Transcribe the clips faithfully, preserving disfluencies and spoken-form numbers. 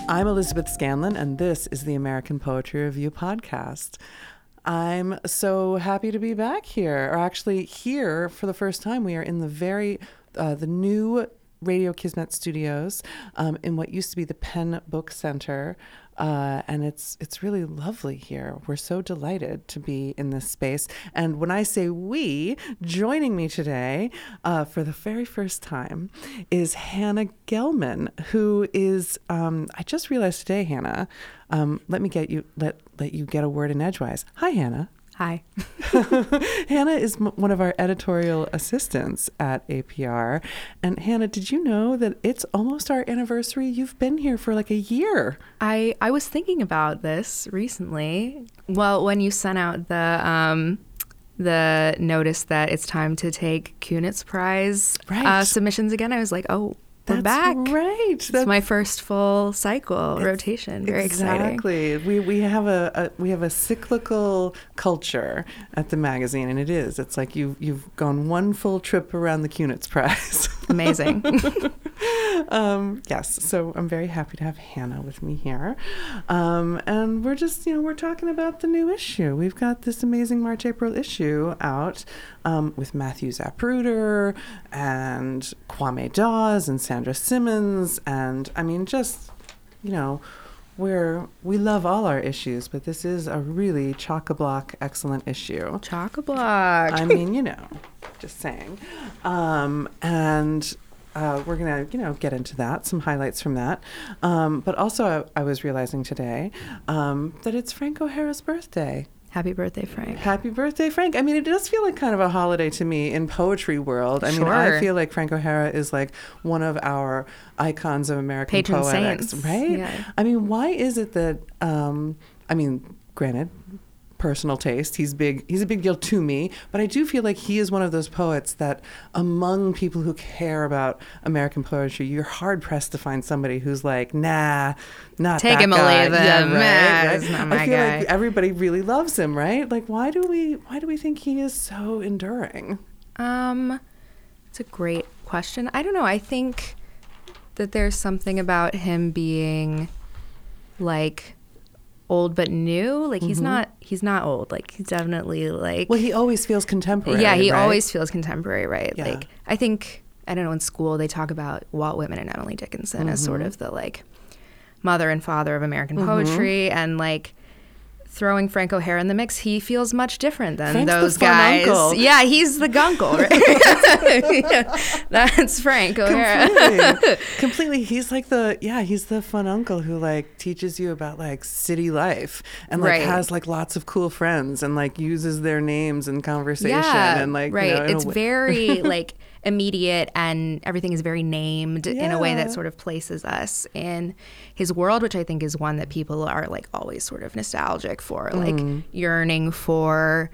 I'm Elizabeth Scanlon, and this is the American Poetry Review podcast. I'm so happy to be back here, or actually here for the first time. We are in the very, uh, the new Radio Kismet Studios um, in what used to be the Penn Book Center. Uh, and it's it's really lovely here. We're so delighted to be in this space. And when I say we, joining me today uh, for the very first time is Hannah Gelman, who is, um, I just realized today, Hannah, um, let me get you, let, let you get a word in edgewise. Hi, Hannah. Hi. Hannah is m- one of our editorial assistants at A P R. And Hannah, did you know that it's almost our anniversary? You've been here for like a year. I, I was thinking about this recently. Well, when you sent out the um, the notice that it's time to take Kunitz Prize right. uh, submissions again, I was like, oh, we're That's back. Right. It's That's my first full cycle rotation. Very exactly. exciting. We we have a, a we have a cyclical culture at the magazine, and it is. It's like you've you've gone one full trip around the Kunitz Prize. Amazing. um, yes. So I'm very happy to have Hannah with me here, um, and we're just you know we're talking about the new issue. We've got this amazing March April issue out um, with Matthew Zapruder and Kwame Dawes and Sandra Simmons, and I mean just you know we're we love all our issues, but this is a really chock-a-block excellent issue. Chock-a-block. I mean, you know, just saying. Um, and uh, we're gonna you know get into that, some highlights from that. Um, but also, I, I was realizing today um, that it's Frank O'Hara's birthday. Happy birthday, Frank. Happy birthday, Frank. I mean, it does feel like kind of a holiday to me in poetry world. I sure. mean, I feel like Frank O'Hara is like one of our icons of American Patron poetics, saints. right? Yeah. I mean, why is it that, um, I mean, granted, personal taste, he's big, he's a big deal to me, but I do feel like he is one of those poets that among people who care about American poetry, you're hard pressed to find somebody who's like, nah, not Take that him or guy. leave him. Yeah, Nah, right, right. he's not my I feel guy. like everybody really loves him, right? Like, why do we, why do we think he is so enduring? Um, it's a great question. I don't know. I think that there's something about him being like old but new. Like he's mm-hmm. not he's not old. Like he's definitely like well, he always feels contemporary. Yeah, he right? always feels contemporary, right? Yeah. Like I think I don't know, in school they talk about Walt Whitman and Emily Dickinson mm-hmm. as sort of the like mother and father of American poetry, mm-hmm. and like throwing Frank O'Hara in the mix, he feels much different than Frank's those the fun guys. Uncle. Yeah, he's the gunkle, right? Yeah, that's Frank O'Hara. Completely. Completely. He's like the, yeah, he's the fun uncle who like teaches you about like city life and like right. has like lots of cool friends and like uses their names in conversation. Yeah, and like, right. You know, it's very like immediate and everything is very named yeah. in a way that sort of places us in his world, which I think is one that people are like always sort of nostalgic for, like mm. yearning for,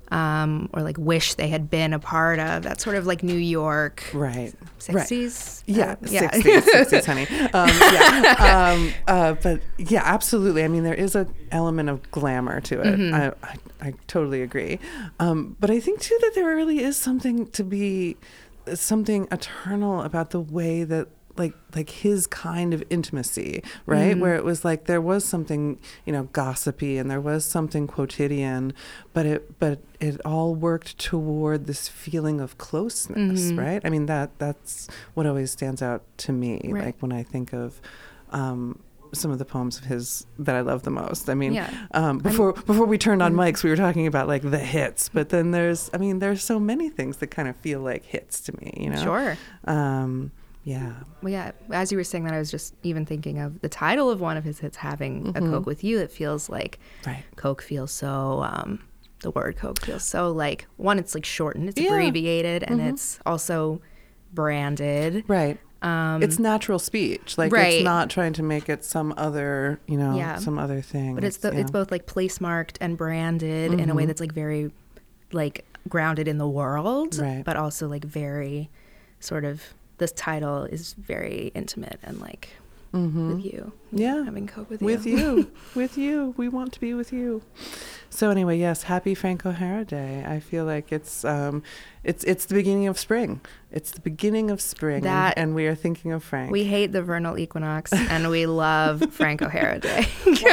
um, or like wish they had been a part of. That sort of like New York, right? sixties, right. yeah, uh, yeah, sixties, sixties, honey. Um, yeah, um, uh, but yeah, absolutely. I mean, there is an element of glamour to it. Mm-hmm. I, I, I totally agree. Um, but I think too that there really is something to be. something eternal about the way that like like his kind of intimacy, right? Mm-hmm. Where it was like there was something, you know, gossipy and there was something quotidian, but it but it all worked toward this feeling of closeness, mm-hmm. right? I mean that that's what always stands out to me, right. like when I think of um some of the poems of his that I love the most. I mean, yeah. um, before I'm, before we turned on mm-hmm. mics, we were talking about like the hits, but then there's, I mean, there's so many things that kind of feel like hits to me, you know? Sure. Um, yeah. Well, yeah. As you were saying that, I was just even thinking of the title of one of his hits, Having mm-hmm. a Coke with You. It feels like right. Coke feels so, um, the word Coke feels so like, one, it's like shortened, it's yeah. abbreviated, and mm-hmm. it's also branded. Right. Um, it's natural speech, like right. it's not trying to make it some other, you know, yeah. some other thing. But it's the, yeah. it's both like place marked and branded mm-hmm. in a way that's like very, like grounded in the world, right. but also like very, sort of. This title is very intimate and like mm-hmm. with you. Yeah. Having Coke with you. With you. With you. We want to be with you. So anyway, yes, happy Frank O'Hara Day. I feel like it's um, it's it's the beginning of spring. It's the beginning of spring, That, and, and we are thinking of Frank. We hate the vernal equinox, and we love Frank O'Hara Day.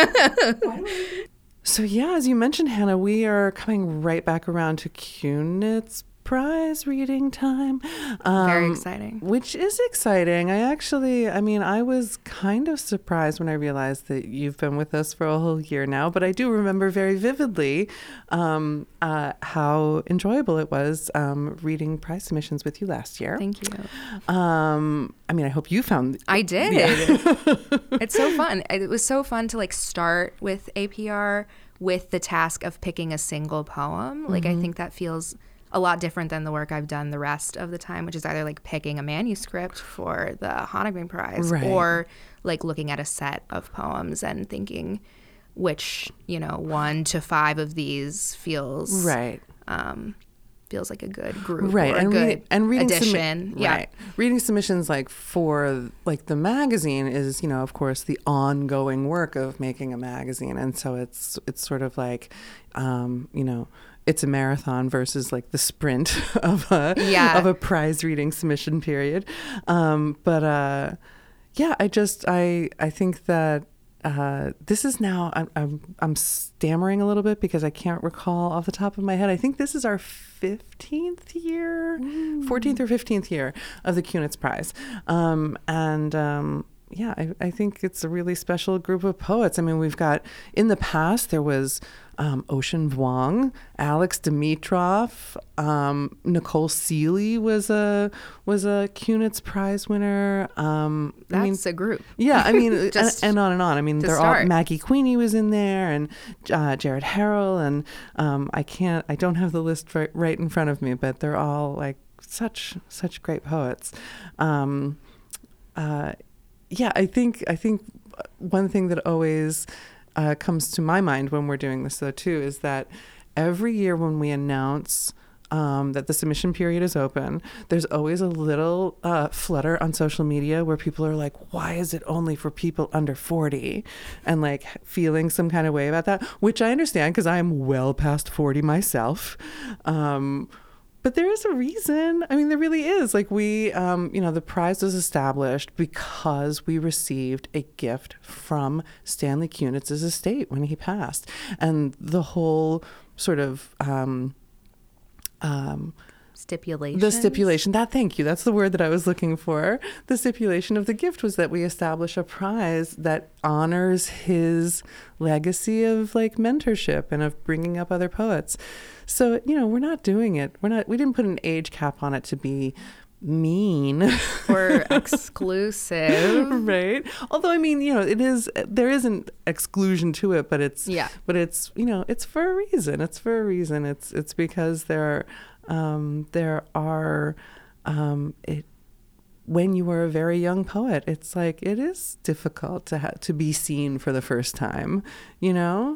So yeah, as you mentioned, Hannah, we are coming right back around to Kunitz Prize reading time. Um, Very exciting. Which is exciting. I actually, I mean, I was kind of surprised when I realized that you've been with us for a whole year now, but I do remember very vividly um, uh, how enjoyable it was um, reading prize submissions with you last year. Thank you. Um, I mean, I hope you found... I did. Yeah. It's so fun. It was so fun to like start with A P R with the task of picking a single poem. Like, mm-hmm. I think that feels a lot different than the work I've done the rest of the time, which is either like picking a manuscript for the Haunigman Prize right. or like looking at a set of poems and thinking which, you know, one to five of these feels right. Um, feels like a good group right. or and a good reading, and reading addition. Submi- yeah. Right. Reading submissions like for like the magazine is, you know, of course, the ongoing work of making a magazine. And so it's it's sort of like, um, you know, it's a marathon versus like the sprint of a yeah. of a prize reading submission period. Um, but uh, yeah, I just I I think that uh, this is now I'm, I'm I'm stammering a little bit because I can't recall off the top of my head. I think this is our fifteenth year, mm. fourteenth or fifteenth year of the Kunitz Prize, um, and. Um, Yeah, I, I think it's a really special group of poets. I mean, we've got, in the past, there was um, Ocean Vuong, Alex Dimitrov, um, Nicole Seeley was a was a Kunitz Prize winner. Um, That's I mean, a group. Yeah, I mean, Just and, and on and on. I mean, they're start. all, Maggie Queenie was in there, and uh, Jared Harrell, and um, I can't, I don't have the list right, right in front of me, but they're all like such such great poets. Um, uh, Yeah, I think I think one thing that always uh, comes to my mind when we're doing this, though, too, is that every year when we announce um, that the submission period is open, there's always a little uh, flutter on social media where people are like, why is it only for people under forty? And like feeling some kind of way about that, which I understand because I am well past forty myself. Um But there is a reason. I mean, there really is. Like we, um, you know, the prize was established because we received a gift from Stanley Kunitz's estate when he passed. And the whole sort of... Um, um, Stipulation. The stipulation, that, thank you. That's the word that I was looking for. The stipulation of the gift was that we establish a prize that honors his legacy of like mentorship and of bringing up other poets. So, you know, we're not doing it. We're not, we didn't put an age cap on it to be mean or exclusive. Right. Although, I mean, you know, it is, there isn't exclusion to it, but it's, yeah. but it's, you know, it's for a reason. It's for a reason. It's, it's because there are, um, there are, um, it, when you were a very young poet, it's like, it is difficult to ha- to be seen for the first time, you know?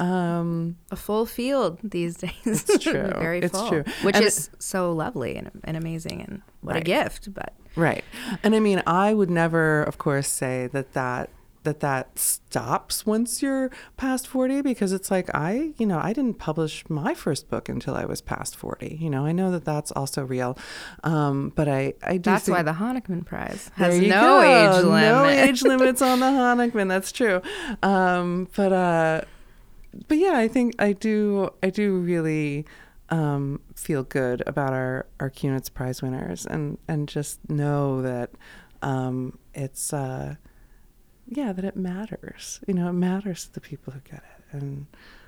Um, a full field these days. It's true. Very it's full, true. which and is it, so lovely and, and amazing, and what right. a gift. But right. And I mean, I would never, of course, say that that that that stops once you're past forty, because it's like I, you know, I didn't publish my first book until I was past forty. You know, I know that that's also real. Um, but I, I do That's think, why the Haunigman Prize has no go. age limit. No age limits on the Haunigman. That's true. Um, but, uh, but yeah, I think I do, I do really, um, feel good about our, our Kunitz Prize winners, and, and just know that, um, it's, uh, yeah, that it matters. You know, it matters to the people who get it. And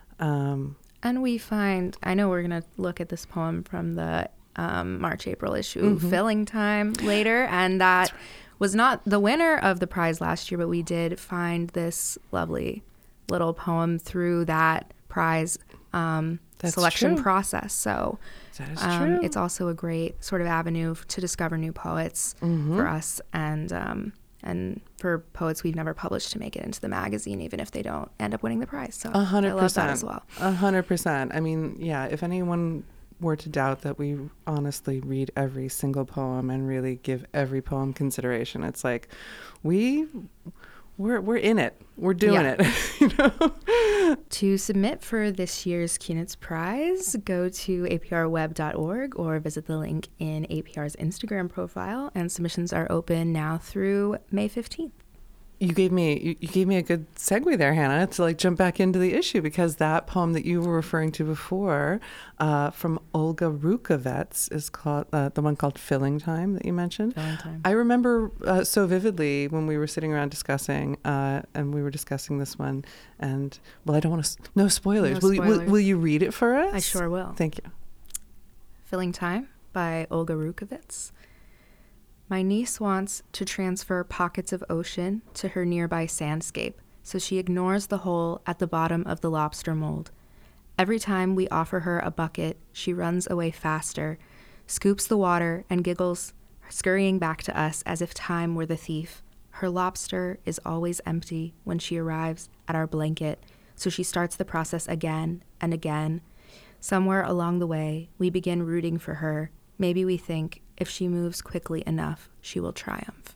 um, and we find, I know we're going to look at this poem from the um, March, April issue, mm-hmm. Filling Time, later. And that was not the winner of the prize last year, but we did find this lovely little poem through that prize um, selection true. process. So that is um, true. It's also a great sort of avenue to discover new poets mm-hmm. for us. And um and for poets we've never published to make it into the magazine, even if they don't end up winning the prize. So a hundred I love that percent as well. A hundred percent. I mean, yeah, if anyone were to doubt that we honestly read every single poem and really give every poem consideration, it's like we we're we're in it. We're doing Yeah. it. You know? To submit for this year's Kunitz Prize, go to a p r web dot org or visit the link in A P R's Instagram profile, and submissions are open now through May fifteenth. You gave me you, you gave me a good segue there, Hannah, to like jump back into the issue, because that poem that you were referring to before, uh, from Olga Rukovets, is called uh, the one called "Filling Time" that you mentioned. Filling Time. I remember uh, so vividly when we were sitting around discussing, uh, and we were discussing this one. And well, I don't want to. No spoilers. No will, You, will, spoilers. will you read it for us? I sure will. Thank you. Filling Time by Olga Rukovets. My niece wants to transfer pockets of ocean to her nearby sandscape, so she ignores the hole at the bottom of the lobster mold. Every time we offer her a bucket, she runs away faster, scoops the water, and giggles, scurrying back to us as if time were the thief. Her lobster is always empty when she arrives at our blanket, so she starts the process again and again. Somewhere along the way, we begin rooting for her. Maybe we think, if she moves quickly enough, she will triumph.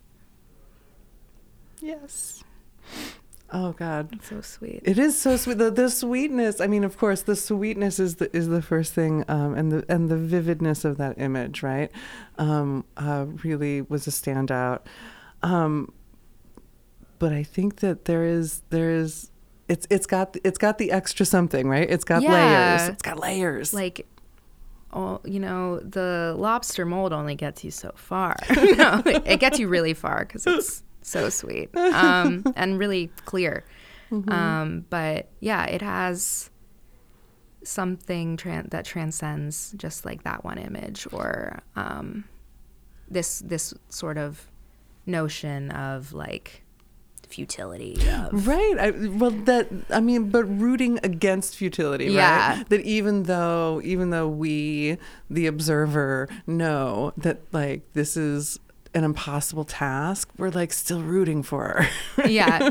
Yes. Oh God. That's so sweet. It is so sweet. The, the sweetness. I mean, of course, the sweetness is the is the first thing, um, and the and the vividness of that image, right? Um, uh, really was a standout. Um, but I think that there is there is it's it's got it's got the extra something, right? It's got Yeah. layers. It's got layers. Like, oh, you know, the lobster mold only gets you so far. No, it gets you really far because it's so sweet, um, and really clear. Mm-hmm. Um, but yeah, it has something tran- that transcends just like that one image, or um, this this sort of notion of like futility of, right. I, well, that I mean, but rooting against futility, Yeah. right? That even though even though we, the observer, know that like this is an impossible task, we're like still rooting for her. yeah,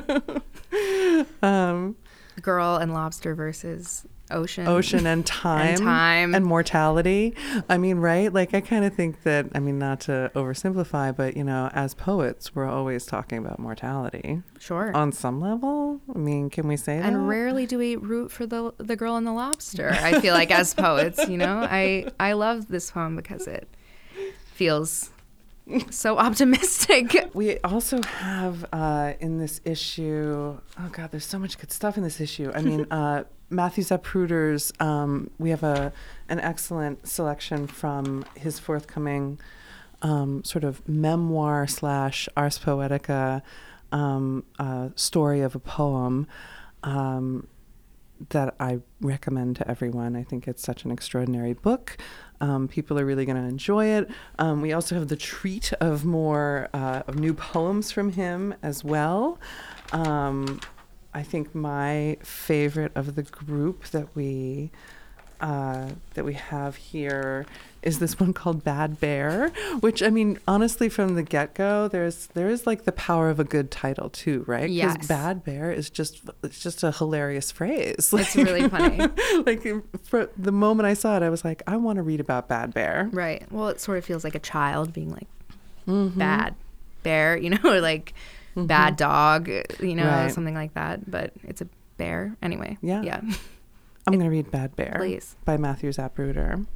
um, girl and lobster versus ocean, ocean and time, and time and mortality. I mean, right? Like I kind of think that, I mean, not to oversimplify, but you know, as poets, we're always talking about mortality. Sure. On some level, I mean, can we say that? And rarely do we root for the the girl and the lobster. I feel like as poets, you know, I I love this poem because it feels so optimistic. We also have uh, in this issue, oh God, there's so much good stuff in this issue. I mean, uh, Matthew Zapruder's, um, we have a an excellent selection from his forthcoming um, sort of memoir slash Ars Poetica um, uh, story of a poem um, that I recommend to everyone. I think it's such an extraordinary book. Um, people are really going to enjoy it. Um, we also have the treat of more uh, of new poems from him as well. Um, I think my favorite of the group that we uh, that we have here is this one called Bad Bear, which, I mean, honestly, from the get-go, there's there is like the power of a good title too, right? Yes. Because Bad Bear is just it's just a hilarious phrase. Like, It's really funny. Like for the moment I saw it, I was like, I want to read about Bad Bear. Right. Well, it sort of feels like a child being like Mm-hmm. bad bear, you know, or like Mm-hmm. bad dog, you know, Right. something like that. But it's a bear anyway. Yeah. Yeah. I'm going to read Bad Bear Please. by Matthew Zapruder.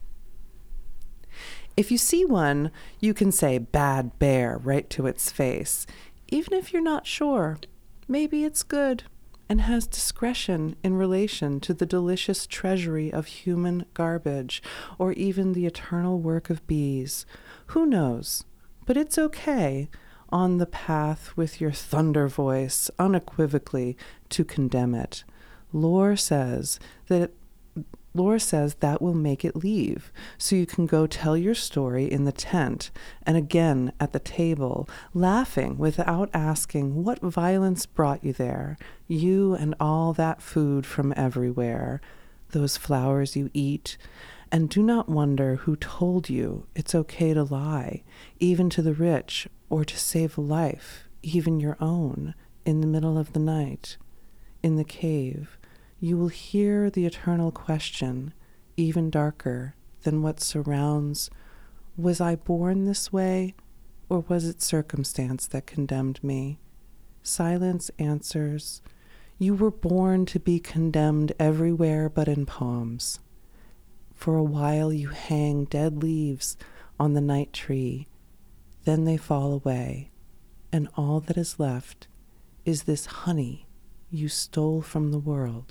If you see one, you can say Bad Bear right to its face, even if you're not sure. Maybe it's good and has discretion in relation to the delicious treasury of human garbage, or even the eternal work of bees. Who knows? But it's okay, on the path with your thunder voice, unequivocally to condemn it. Lore says that Lore says that will make it leave, so you can go tell your story in the tent and again at the table, laughing without asking what violence brought you there, you and all that food from everywhere, those flowers you eat, and do not wonder who told you it's okay to lie, even to the rich, or to save a life, even your own, in the middle of the night. In the cave, you will hear the eternal question, even darker than what surrounds. Was I born this way, or was it circumstance that condemned me? silence answers. You were born to be condemned everywhere but in poems. For a while you hang dead leaves on the night tree. Then they fall away, and all that is left is this honey you stole from the world.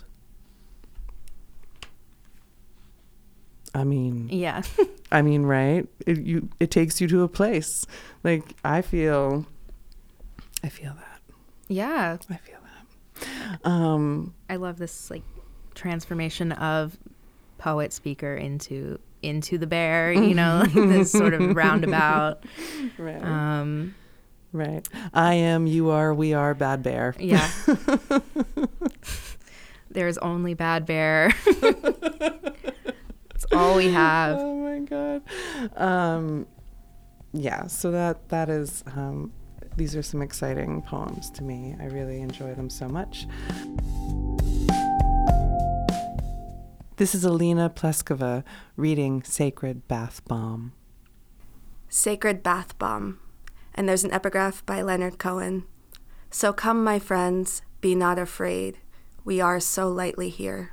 I mean, yeah. I mean, right? It, you, it takes you to a place. Like, I feel, I feel that. Yeah. I feel that. Um, I love this like transformation of poet speaker into into the bear, you know, like this sort of roundabout. Right. Um, right. I am, you are, we are Bad Bear. Yeah. There's only Bad Bear. It's all we have. Oh my God. Um, yeah. So that that is. Um, these are some exciting poems to me. I really enjoy them so much. This is Alina Pleskova reading Sacred Bath Bomb. Sacred Bath Bomb. And there's an epigraph by Leonard Cohen. So come, my friends, be not afraid. We are so lightly here.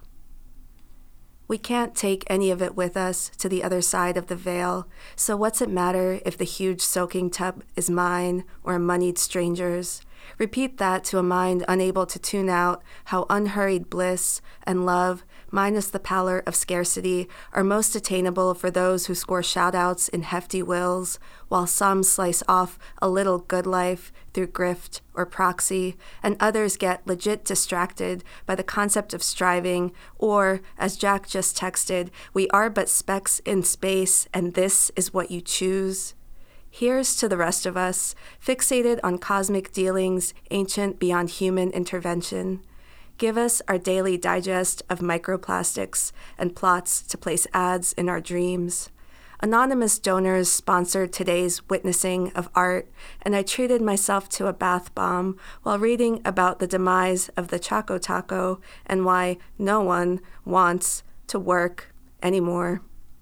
We can't take any of it with us to the other side of the veil, so what's it matter if the huge soaking tub is mine or a moneyed stranger's? Repeat that to a mind unable to tune out how unhurried bliss and love, minus the pallor of scarcity, are most attainable for those who score shout-outs in hefty wills, while some slice off a little good life through grift or proxy, and others get legit distracted by the concept of striving, or, as Jack just texted, we are but specks in space, and this is what you choose. Here's to the rest of us, fixated on cosmic dealings, ancient beyond human intervention. Give us our daily digest of microplastics and plots to place ads in our dreams. Anonymous donors sponsored today's witnessing of art, and I treated myself to a bath bomb while reading about the demise of the Choco Taco and why no one wants to work anymore.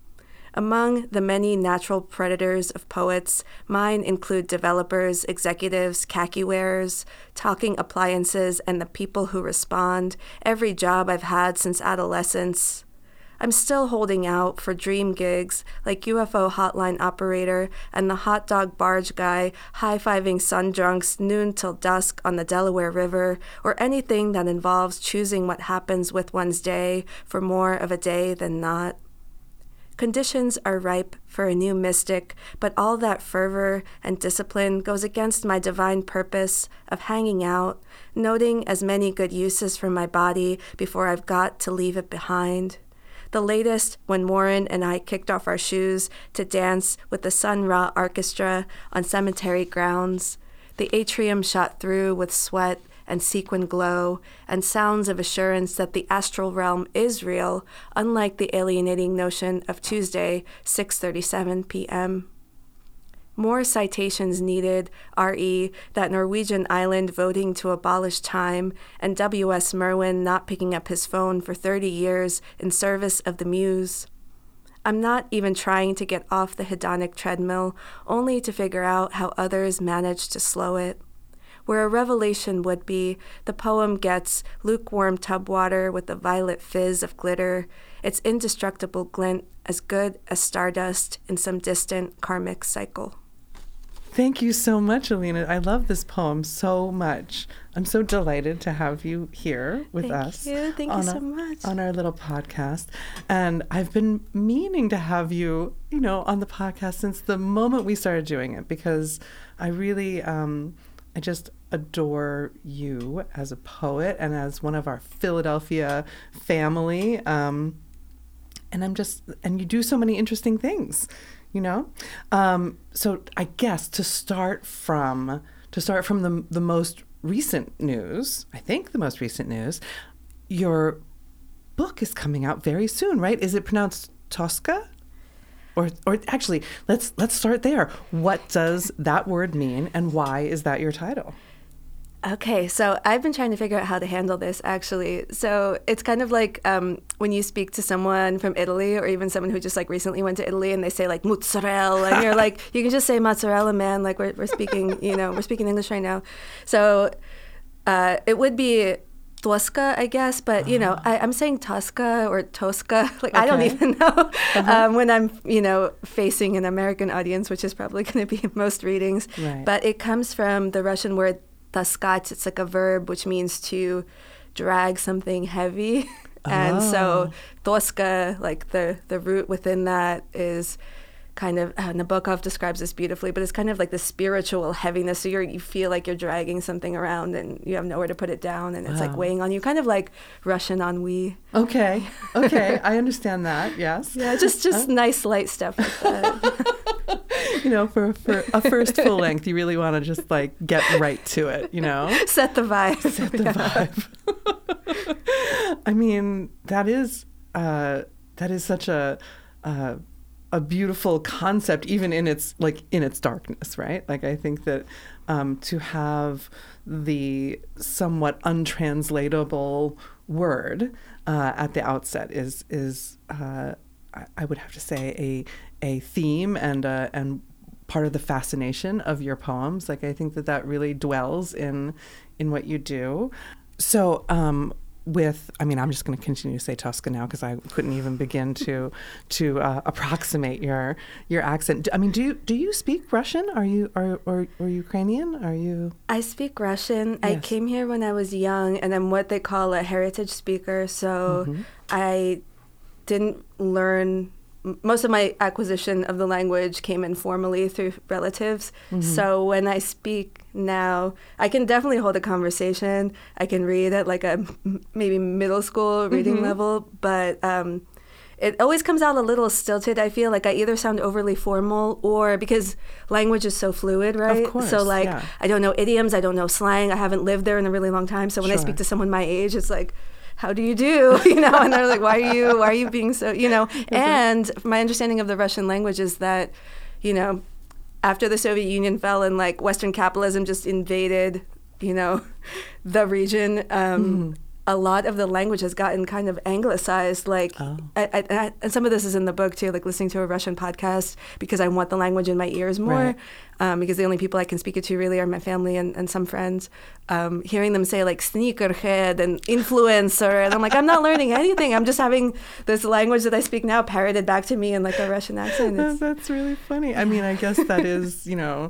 Among the many natural predators of poets, mine include developers, executives, khaki wearers, talking appliances, and the people who respond, every job I've had since adolescence. I'm still holding out for dream gigs like U F O hotline operator and the hot dog barge guy high-fiving sun drunks noon till dusk on the Delaware River, or anything that involves choosing what happens with one's day for more of a day than not. Conditions are ripe for a new mystic, but all that fervor and discipline goes against my divine purpose of hanging out, noting as many good uses for my body before I've got to leave it behind. The latest when Warren and I kicked off our shoes to dance with the Sun Ra Orchestra on cemetery grounds. The atrium shot through with sweat and sequin glow, and sounds of assurance that the astral realm is real, unlike the alienating notion of Tuesday, six thirty-seven p.m. More citations needed, R E that Norwegian island voting to abolish time, and W S Merwin not picking up his phone for thirty years in service of the muse. I'm not even trying to get off the hedonic treadmill, only to figure out how others manage to slow it. Where a revelation would be, the poem gets lukewarm tub water with the violet fizz of glitter, its indestructible glint as good as stardust in some distant karmic cycle. Thank you so much, Alina. I love this poem so much. I'm so delighted to have you here with Thank us. Thank you. Thank you so a, much. On our little podcast. And I've been meaning to have you, you know, on the podcast since the moment we started doing it, because I really... Um, I just adore you as a poet and as one of our Philadelphia family. Um, and I'm just, and you do so many interesting things, you know? Um, so I guess to start from, to start from the, the most recent news, I think the most recent news, your book is coming out very soon, right? Is it pronounced Tosca? Or, or actually, let's let's start there. What does that word mean, and why is that your title? Okay, so I've been trying to figure out how to handle this, actually. So it's kind of like um, when you speak to someone from Italy, or even someone who just like recently went to Italy, and they say like mozzarella, and you're like, you can just say mozzarella, man. Like we're we're speaking, you know, we're speaking English right now. So Uh, it would be Toska, I guess, but you know, I, I'm saying Tosca or Tosca. Like okay. I don't even know uh-huh. um, when I'm, you know, facing an American audience, which is probably going to be most readings. Right. But it comes from the Russian word taskать. It's like a verb which means to drag something heavy, and oh. so Toska, like the the root within that is kind of, uh, Nabokov describes this beautifully, but it's kind of like the spiritual heaviness. So you're, you feel like you're dragging something around and you have nowhere to put it down, and it's wow. like weighing on you, kind of like Russian ennui. Okay, okay, I understand that, yes. Yeah, just just uh. nice light stuff like that. You know, for, for a first full length, you really want to just like get right to it, you know? Set the vibe. Set the yeah. vibe. I mean, that is, uh, that is such a... Uh, a beautiful concept, even in its like in its darkness, right? Like I think that um, to have the somewhat untranslatable word uh, at the outset is is uh, I, I would have to say a a theme and uh, and part of the fascination of your poems. Like I think that that really dwells in in what you do. So. Um, With, I mean, I'm just going to continue to say Tosca now because I couldn't even begin to to uh, approximate your your accent. I mean, do you do you speak Russian? Are you are or, or Ukrainian? Are you? I speak Russian. Yes. I came here when I was young, and I'm what they call a heritage speaker. So mm-hmm. I didn't learn. Most of my acquisition of the language came informally through relatives. Mm-hmm. So when I speak now, I can definitely hold a conversation. I can read at like a maybe middle school reading mm-hmm. level, but um, it always comes out a little stilted. I feel like I either sound overly formal or because language is so fluid, right? Of course, so like yeah. I don't know idioms, I don't know slang. I haven't lived there in a really long time. So when sure. I speak to someone my age, it's like, how do you do? You know, and they're like, why are you, why are you being so, you know? And my understanding of the Russian language is that, you know, after the Soviet Union fell and like Western capitalism just invaded, you know, the region, um, mm-hmm. a lot of the language has gotten kind of anglicized. Like, oh. I, I, I, and some of this is in the book too, like listening to a Russian podcast because I want the language in my ears more. Right. Um, because the only people I can speak it to really are my family and, and some friends. Um, hearing them say like sneakerhead and influencer, and I'm like, I'm not learning anything. I'm just having this language that I speak now parroted back to me in like a Russian accent. It's, That's really funny. I mean, I guess that is, you know,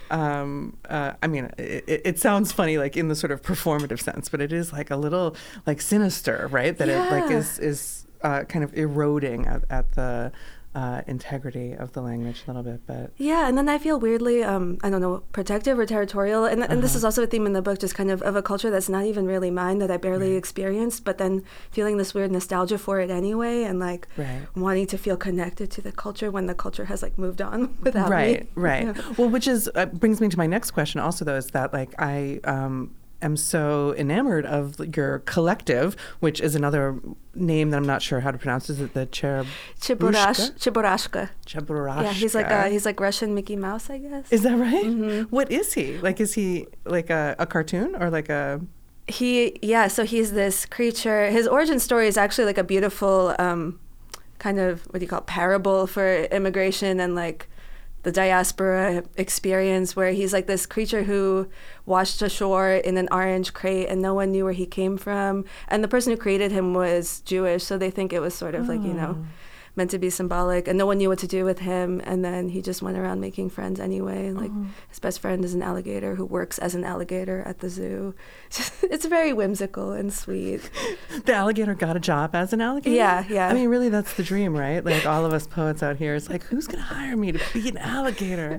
um, uh, I mean, it, it sounds funny, like in the sort of performative sense, but it is like a little like sinister, right? That yeah. it like is is uh, kind of eroding at, at the uh, integrity of the language a little bit. But yeah, and then I feel weirdly, um, I don't know, protective or territorial, and and uh-huh. this is also a theme in the book, just kind of of a culture that's not even really mine, that I barely right. experienced, but then feeling this weird nostalgia for it anyway, and like right. wanting to feel connected to the culture when the culture has like moved on without right, me. Right, right. Yeah. Well, which is uh, brings me to my next question. Also, though, is that like I. Um, am so enamored of your collective, which is another name that I'm not sure how to pronounce. Is it the Cherub? Cheburashka. Cheburashka. Cheburashka. Yeah, he's like a, he's like Russian Mickey Mouse, I guess. Is that right? Mm-hmm. What is he? Like, is he like a, a cartoon or like a... He, yeah, so he's this creature. His origin story is actually like a beautiful um, kind of, what do you call it, parable for immigration and like the diaspora experience, where he's like this creature who washed ashore in an orange crate and no one knew where he came from. And the person who created him was Jewish, so they think it was sort of oh. like, you know, meant to be symbolic, and no one knew what to do with him. And then he just went around making friends anyway. Like oh. his best friend is an alligator who works as an alligator at the zoo. It's very whimsical and sweet. The alligator got a job as an alligator? Yeah, yeah. I mean, really, that's the dream, right? Like all of us poets out here, it's like, who's going to hire me to be an alligator?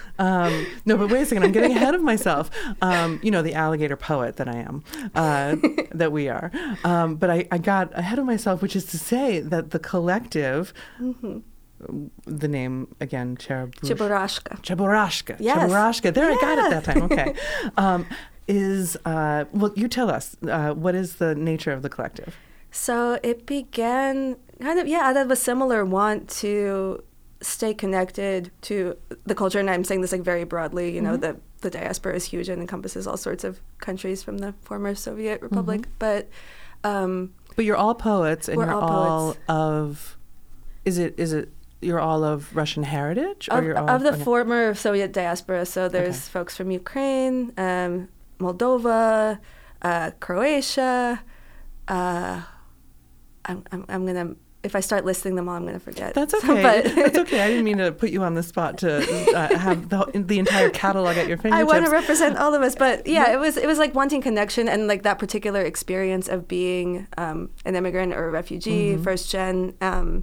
Um, no, but wait a second, I'm getting ahead of myself. Um, you know, the alligator poet that I am, uh, that we are. Um, but I, I got ahead of myself, which is to say that the collective, mm-hmm. the name, again, Cherub- Cheburashka. Cheburashka. Yes. Cheburashka. There, yeah. I got it that time. Okay. Um, is, uh, well, you tell us, uh, what is the nature of the collective? So it began kind of, yeah, out of a similar want to stay connected to the culture, and I'm saying this like very broadly, you know, mm-hmm. the, the diaspora is huge and encompasses all sorts of countries from the former Soviet Republic, mm-hmm. but um, but you're all poets, and we're you're all, all poets. of is it is it you're all of Russian heritage, or of, you're all of the okay. former Soviet diaspora. So there's okay. folks from Ukraine, um, Moldova, uh, Croatia. Uh, I'm, I'm, I'm going to, if I start listing them all, I'm going to forget. That's okay. So, but That's okay. I didn't mean to put you on the spot to uh, have the, the entire catalog at your fingertips. I want to represent all of us, but yeah, it was it was like wanting connection and like that particular experience of being um, an immigrant or a refugee, mm-hmm. first gen, um,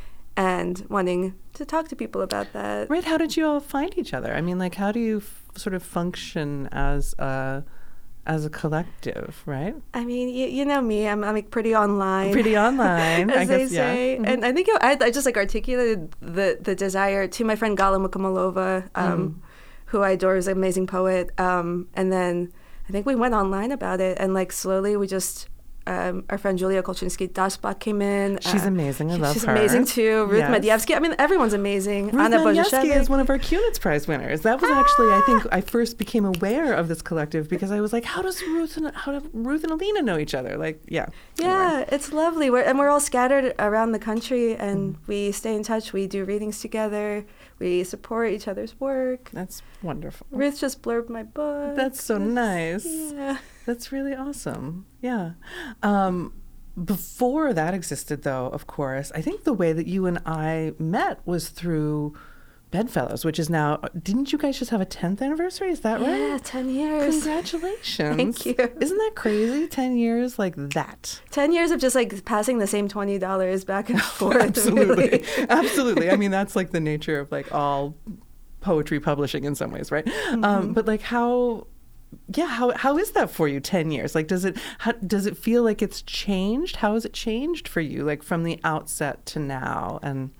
and wanting to talk to people about that. Right. How did you all find each other? I mean, like, how do you f- sort of function as a as a collective, right? I mean, you, you know me, I'm, I'm like pretty online. Pretty online, as I they guess, say. Yeah. Mm-hmm. And I think I, I just like articulated the, the desire to my friend Gala Mukamalova, um, mm. who I adore, is an amazing poet. Um, and then I think we went online about it, and like slowly we just, um, our friend Julia Kolchinsky-Dasbach came in. She's uh, amazing. I love she's her. She's amazing too. Ruth yes. Medievsky. I mean, everyone's amazing. Ruth Anna Medievsky is one of our Kunitz Prize winners. That was actually, I think, I first became aware of this collective because I was like, how does Ruth and how do Ruth and Alina know each other? Like, yeah. Yeah, anyway. It's lovely. We're, and we're all scattered around the country, and mm. we stay in touch. We do readings together. We support each other's work. That's wonderful. Ruth just blurbed my book. That's so That's, nice. Yeah. That's really awesome. Yeah. Um, Before that existed, though, of course, I think the way that you and I met was through Bedfellows, which is now, didn't you guys just have a tenth anniversary? Is that yeah, right? Yeah, ten years. Congratulations. Thank you. Isn't that crazy? ten years like that. ten years of just like passing the same twenty dollars back and forth. Absolutely. Really. Absolutely. I mean, that's like the nature of like all poetry publishing in some ways, right? Mm-hmm. Um, but like how... Yeah, how how is that for you? Ten years, like, does it how, does it feel like it's changed? How has it changed for you, like from the outset to now? And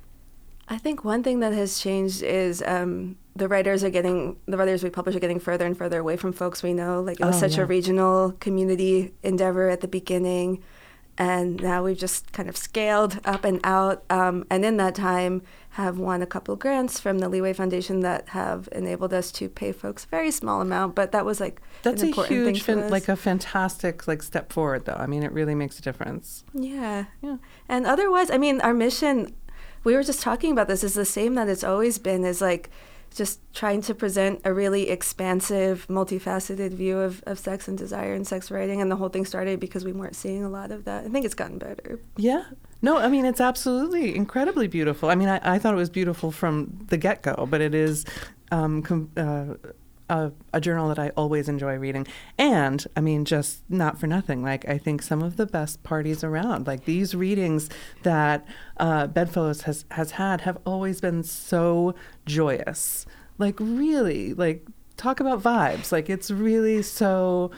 I think one thing that has changed is um, the writers are getting the writers we publish are getting further and further away from folks we know. Like it was oh, such yeah. a regional community endeavor at the beginning, and now we've just kind of scaled up and out. Um, and in that time, have won a couple of grants from the Leeway Foundation that have enabled us to pay folks a very small amount, but that was like that's an a important huge, thing for fin- us. like a fantastic like step forward, though. I mean, it really makes a difference. Yeah, yeah. And otherwise, I mean, our mission, we were just talking about this, is the same that it's always been, is like just trying to present a really expansive, multifaceted view of, of sex and desire and sex writing. And the whole thing started because we weren't seeing a lot of that. I think it's gotten better. Yeah. No, I mean, it's absolutely incredibly beautiful. I mean, I, I thought it was beautiful from the get-go, but it is um, com- uh, a, a journal that I always enjoy reading. And, I mean, just not for nothing, like, I think some of the best parties around, like these readings that uh, Bedfellows has, has had have always been so joyous. Like, really, like, talk about vibes. Like, it's really so...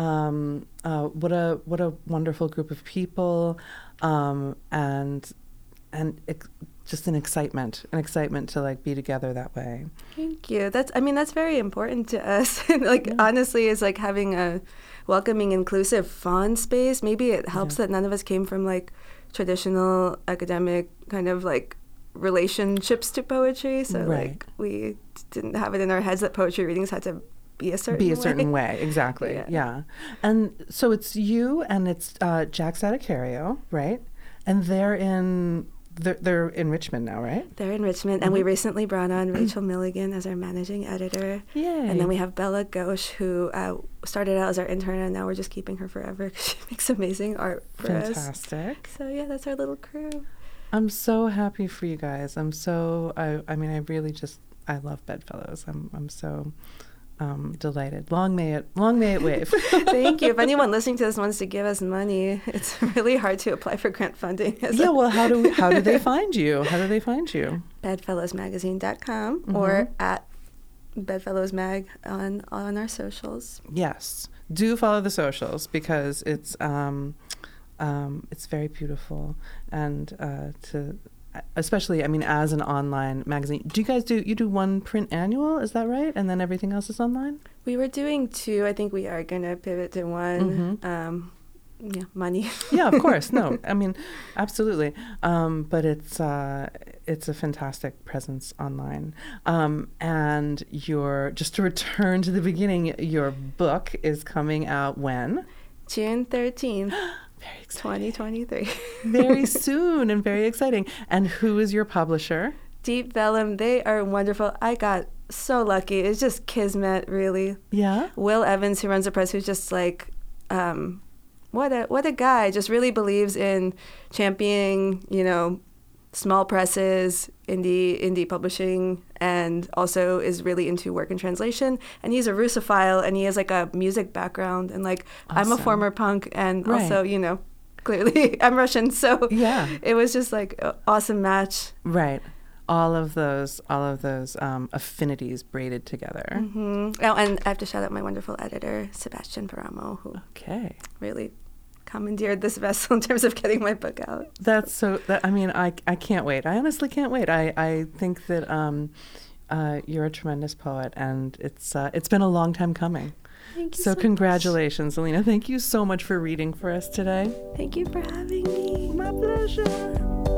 Um, uh, what a what a wonderful group of people, um, and and ex- just an excitement, an excitement to like be together that way. Thank you. That's I mean that's very important to us. like yeah. honestly, is like having a welcoming, inclusive, fun space. Maybe it helps yeah. that none of us came from like traditional academic kind of like relationships to poetry. So right. like we didn't have it in our heads that poetry readings had to be a certain be a way. certain way, exactly. Yeah. yeah. And so it's you and it's uh, Jack Sadacario, right? And they're in they're, they're in Richmond now, right? They're in Richmond, mm-hmm. and we recently brought on Rachel Milligan as our managing editor. Yay. And then we have Bella Ghosh, who uh, started out as our intern, and now we're just keeping her forever because she makes amazing art for Fantastic. us. Fantastic. So yeah, that's our little crew. I'm so happy for you guys. I'm so I I mean I really just I love Bedfellows. I'm I'm so Um, delighted. Long may it, long may it wave. Thank you. If anyone listening to this wants to give us money, it's really hard to apply for grant funding. Yeah. A- well, how do we, how do they find you? How do they find you? bedfellows magazine dot com mm-hmm. or at bedfellowsmag on on our socials. Yes, do follow the socials because it's um, um, it's very beautiful and uh, to. Especially, I mean, as an online magazine, do you guys do, you do one print annual, is that right? And then everything else is online? We were doing two. I think we are going to pivot to one. Mm-hmm. Um, yeah, money. Yeah, of course. No, I mean, absolutely. Um, but it's uh, it's a fantastic presence online. Um, and your, just to return to the beginning, your book is coming out when? June thirteenth. Very exciting. twenty twenty-three. Very soon and very exciting. And who is your publisher? Deep Vellum. They are wonderful. I got so lucky. It's just kismet, really. Yeah. Will Evans, who runs the press, who's just like um, what a what a guy. Just really believes in championing, you know, small presses, indie indie publishing, and also is really into work and translation. And he's a Russophile, and he has like a music background. And like Awesome. I'm a former punk, and Right. also, you know, clearly I'm Russian. So Yeah. it was just like an awesome match. Right. All of those, all of those um, affinities braided together. hmm Oh, and I have to shout out my wonderful editor, Sebastian Paramo, who Okay. really commandeered this vessel in terms of getting my book out. That's so, that, I mean, I, I can't wait. I honestly can't wait. I, I think that um, uh, you're a tremendous poet, and it's uh, it's been a long time coming. Thank you So so congratulations, Alina. Thank you so much for reading for us today. much. Thank you for having me. My pleasure.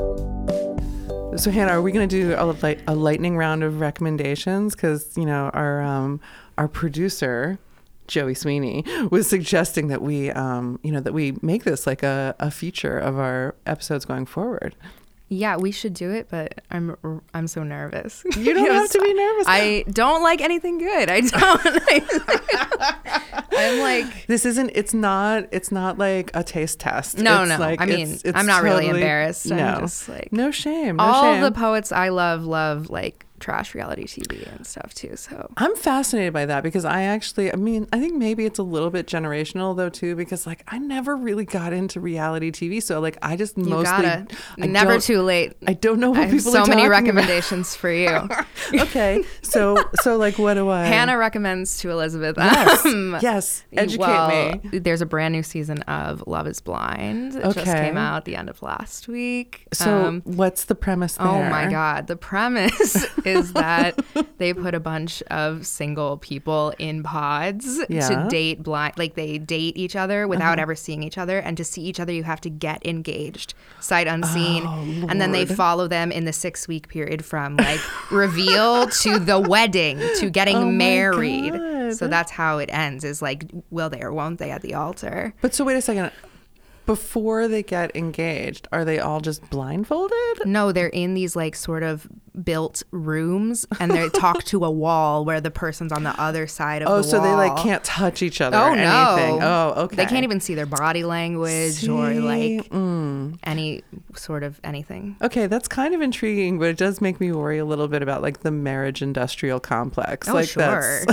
So Hannah, are we going to do a, light, a lightning round of recommendations? Because, you know, our um, our producer, Joey Sweeney, was suggesting that we, um, you know, that we make this like a, a feature of our episodes going forward. Yeah, we should do it, but I'm I'm so nervous. You don't have to be nervous. I don't like anything good. I don't. I'm like, This isn't, it's not, it's not like a taste test. no, It's no. like, I mean, it's, it's I'm not really totally- embarrassed. No. I'm just like, No shame. No all shame. the poets I love love like trash reality T V and stuff too. So I'm fascinated by that because I actually, I mean, I think maybe it's a little bit generational though too, because like I never really got into reality T V. So like I just you mostly, gotta. I Never don't- too late. I don't know what I have people so are many talking recommendations for you. about. Okay. So, so like what do I? Hannah recommends to Elizabeth. Yes. um, Yes. Educate well, me. There's a brand new season of Love is Blind. It just Okay. came out at the end of last week. So Um, what's the premise there? Oh my God. The premise is that they put a bunch of single people in pods Yeah. to date blind. Like they date each other without Uh-huh. ever seeing each other. And to see each other, you have to get engaged, sight unseen. Oh, and then they Lord. follow them in the six week period from like reveal to the wedding to getting Oh my married. God. So that's how it ends is like, will they or won't they at the altar? But so wait a second. Before they get engaged, are they all just blindfolded? No, they're in these like sort of built rooms and they talk to a wall where the person's on the other side of Oh, the so wall. they like can't touch each other Oh or no. anything. Oh, okay. They can't even see their body language or See? like Mm. any sort of anything. Okay, that's kind of intriguing, but it does make me worry a little bit about like the marriage industrial complex. Oh, like sure.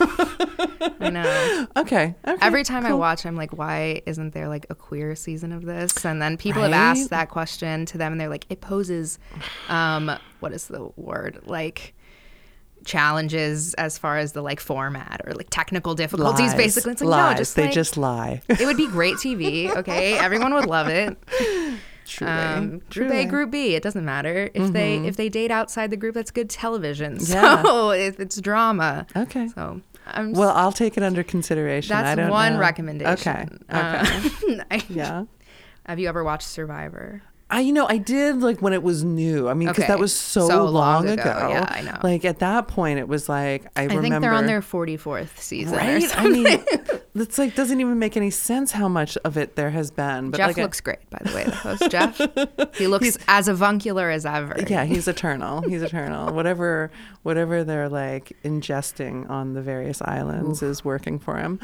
I know. That's okay. Okay. Every time I cool. watch, I'm like, why isn't there like a queer season of this? And then people have Right? asked that question to them and they're like, it poses, um, what is the word? Like challenges as far as the like format or like technical difficulties, Lies. basically. It's like, Lies. no, just they like, just lie. it would be great T V. Okay. Everyone would love it. Truly. Um, group Truly. A, group B, it doesn't matter. If Mm-hmm. they if they date outside the group, that's good television. Yeah. So if it's drama. Okay. So I'm Well, I'll take it under consideration. I that's don't one know. recommendation. Okay. Okay. Uh, I- yeah. Have you ever watched Survivor? I, you know, I did like when it was new. I mean, because Okay. that was so, So long, long ago. ago. Yeah, I know. Like at that point, it was like I, I remember. think they're on their forty-fourth season. Or right. I something. mean, it's like doesn't even make any sense how much of it there has been. But Jeff like, I- looks great, by the way. The host Jeff, he looks as avuncular as ever. yeah, he's eternal. He's eternal. whatever, whatever they're like ingesting on the various islands is working for him.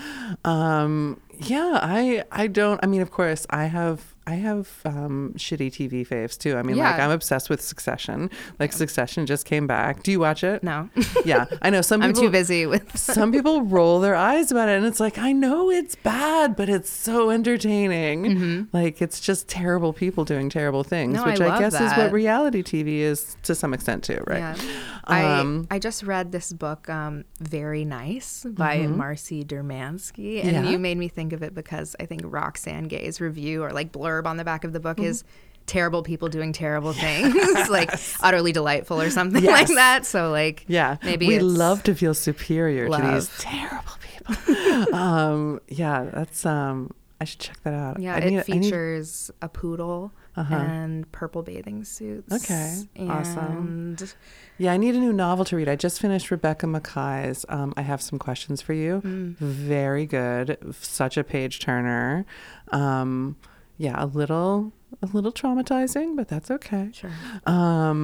Um, yeah, I, I don't. I mean, of course, I have. I have um, shitty T V faves too. I mean, like Yeah. I'm obsessed with Succession. Like Succession just came back. Do you watch it? No, Yeah, I know some I'm people. too busy with. Some people roll their eyes about it, and it's like I know it's bad, but it's so entertaining. Like it's just terrible people doing terrible things, Mm-hmm. No, I which I, love guess is what that. reality T V is to some extent too, right? Yeah. Um, I I just read this book, um, Very Nice by Marcy Dermansky, and Mm-hmm. Yeah. you made me think of it because I think Roxane Gay's review or like blurb on the back of the book is terrible people doing terrible things, like utterly delightful or something Yes. like that. So like, Yeah, maybe we it's love to feel superior to love. these terrible people. um, yeah, that's um, I should check that out. Yeah, I it need- I need- features a poodle Uh-huh. and purple bathing suits. Okay, awesome. And Yeah, I need a new novel to read. I just finished Rebecca Mackay's um, I Have Some Questions for You. Mm. Very good. Such a page turner. Um, yeah, a little a little traumatizing, but that's okay. Sure. Um,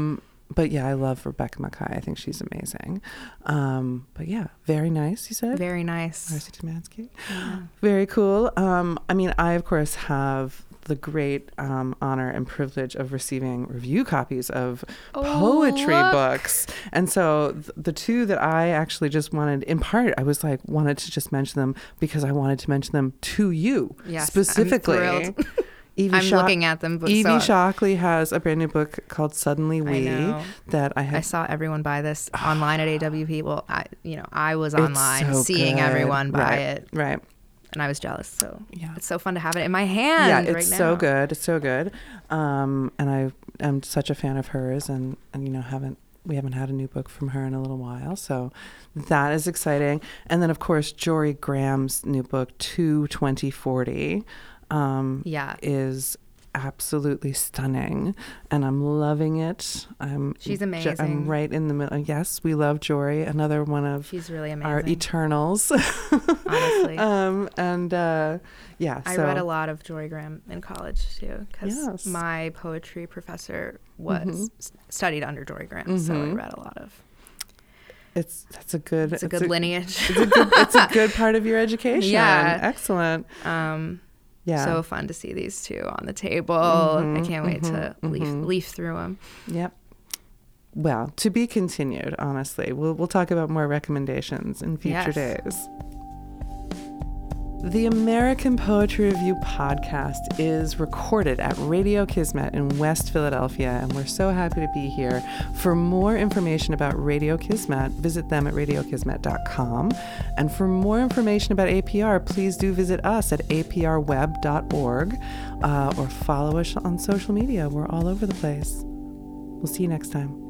but yeah, I love Rebecca Makkai. I think she's amazing. Um, but yeah, very nice, you said? Very nice. Marcy Timansky. Yeah. Very cool. Um, I mean, I, of course, have the great um, honor and privilege of receiving review copies of Oh, poetry look. books. And so th- the two that I actually just wanted, in part, I was like, wanted to just mention them because I wanted to mention them to you Yes, I'm specifically. thrilled. Evie I'm Shock- looking at them. But Evie so Shockley has a brand new book called Suddenly We know. that I I have. saw everyone buy this online at A W P. Well, I, you know, I was It's online so seeing good. everyone buy Right, it, Right. and I was jealous. So Yeah. it's so fun to have it in my hand. Yeah, right it's now. so good. It's so good. Um, and I am such a fan of hers, and, and you know, haven't we haven't had a new book from her in a little while, so that is exciting. And then, of course, Jory Graham's new book, two twenty forty, um, Yeah. is absolutely stunning, and I'm loving it. I'm She's ju- amazing. I'm right in the middle. Yes, we love Jory, another one of She's really amazing. our eternals. Honestly. um, and uh, yeah, I so read a lot of Jory Graham in college too, because Yes. my poetry professor was Mhm. s- studied under Jory Graham, so I Mhm. read a lot of. It's that's a good. It's a good lineage. It's a good, it's a good part of your education. Yeah. Excellent. um, Yeah. So fun to see these two on the table. Mhm, I can't wait to mhm, leaf mhm. leaf through them. Yep. Well, to be continued. Honestly, we'll we'll talk about more recommendations in future Yes. days. The American Poetry Review podcast is recorded at Radio Kismet in West Philadelphia, and we're so happy to be here. For more information about Radio Kismet, visit them at radio kismet dot com. And for more information about A P R, please do visit us at a p r web dot org uh, or follow us on social media. We're all over the place. We'll see you next time.